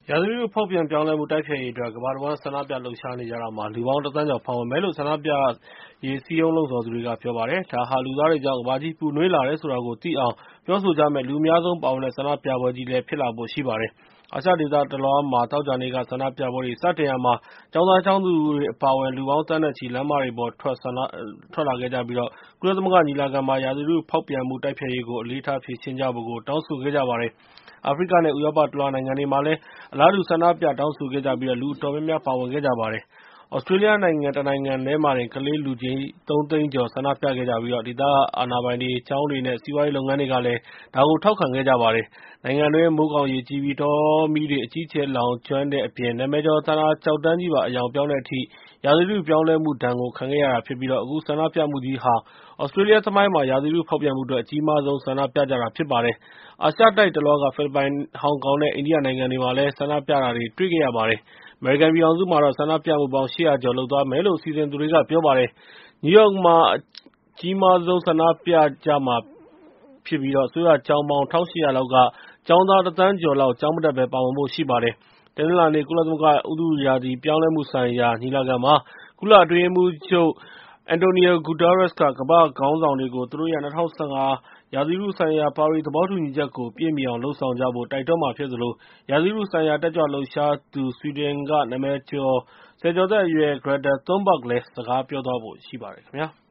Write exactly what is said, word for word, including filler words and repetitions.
ရာသီဥတုဖောက်ပြန်ပြောင်းလဲမှုတိုက်ဖျက်ရေးအတွက်ကမ္ဘာတဝှမ်းဆန္ဒပြလှုပ်ရှားနေကြတာမှာလူပေါင်းတစ်သန်းကျော်ပါဝင်မယ်လို့ဆန္ဒပြရေးစည်းရုံးလှုံ့ဆော်သူတွေကပြောပါတယ်။ဒါဟာလူသားတွေကြောင့်ကမ္ဘာကြီးပူနွေးလာတယ်ဆိုတာကိုသိအောင်ပြောဆိုကြမယ့်လူအများဆုံးပါဝင်တဲ့ဆန္ဒပြပွဲကြီးလည်းဖြစ်လာဖို့ရှိပါတယ်။အာရှဒေသတလွှားမှာသောကြာနေ့ကဆန္ဒပြပွဲတွေစတင်ရာမှာကျောင်းသားကျောင်းသူတွေအပါအဝင်လူပေါင်းသန်းနဲ့ချီလမ်းမတွေပေါ်ထွက်ဆန္ဒထွက်လာခဲ့ကြပြီးတော့ကုလသမဂ္ဂညီလာခံမှာရာသီဥတုဖောက်ပြန်မှုတိုက်ဖျက်ရေးကိုအလေးထားဖြေရှင်းကြဖို့တောင်းဆိုခဲ့ကြပါတယ်။အာဖရိကနဲ့ဥရောပတလွှားနိုင်ငံတွေမှာလည်းအလားတူဆန္ဒပြတောင်းဆိုခဲ့ကြပြီးလူအတော်များများပါဝင်ခဲ့ကြပါတယ်။ သြစတြေးလျနိုင်ငံတနိုင်ငံထဲမှာတင်ကလေးလူကြီးသုံးသိန်းကျော်ဆန္ဒပြခဲ့ကြပြီးဒေသအာဏာပိုင်တွေ၊ကျောင်းတွေနဲ့စီးပွားရေးလုပ်ငန်းတွေကလည်းဒါကိုထောက်ခံခဲ့ကြပါတယ်။နိုင်ငံတွင်းမိုးခေါင်ရေကြီးပြီးတောမီးတွေအကြီးအကျယ်လောင်ကျွမ်းတဲ့အပြင်နာမည်ကျော်သန္တာကျောက်တန်းကြီးပါအရောင်ပြောင်းတဲ့အထိရာသီဥတုပြောင်းလဲမှုဒဏ်ကိုခံခဲ့ရတာဖြစ်ပြီးအခုဆန္ဒပြမှုကြီးဟာသြစတြေးလျသမိုင်းမှာရာသီဥတုဖောက်ပြန်မှုအတွက်အကြီးမားဆုံးဆန္ဒပြကြတာဖြစ်ပါတယ်။အာရှတိုက်တလွှားကဖိလစ်ပိုင်၊ဟောင်ကောင်နဲ့အိန္ဒိယနိုင်ငံတွေမှာလည်းဆန္ဒပြတာတွေတွေ့ခဲ့ရပါတယ်။ အမေရိကန်ပြည်ထောင်စုမှာတော့ဆန္ဒပြမှုပေါင်း ၈၀၀ ကျော်လုပ်သွားမယ်လို့စီစဉ်သူတွေကပြောပါတယ်။ နယူးယောက်မှာအကြီးမားဆုံးဆန္ဒပြကြမှာဖြစ်ပြီးအစိုးရကျောင်းပေါင်း ၁၈၀၀ လောက်ကကျောင်းသားတစ်သန်းကျော်လောက်ကျောင်းမတက်ဘဲပါဝင်ဖို့ရှိပါတယ်။ တနင်္လာနေ့ ကုလသမဂ္ဂဥတုရာသီပြောင်းလဲမှုဆိုင်ရာညီလာခံမှာကုလအတွင်းရေးမှူးချုပ်Antonio Guterres က ကမ္ဘာ့ခေါင်းဆောင်တွေကို သူတို့ရဲ့ ၂၀၁၅ ရာသီဥတုဆိုင်ရာပါရီသဘောတူညီချက်ကိုပြည့်မီအောင်လုပ်ဆောင်ကြဖို့တိုက်တွန်းမှာဖြစ်သလိုရာသီဥတုဆိုင်ရာတက်ကြွလှုပ်ရှားသူ ဆွီဒင်ကနာမည်ကျော်ဆယ်ကျော်သက်အရွယ် Greta Thunberg လည်းစကားပြောသွားဖို့ရှိပါတယ်ခင်ဗျာ။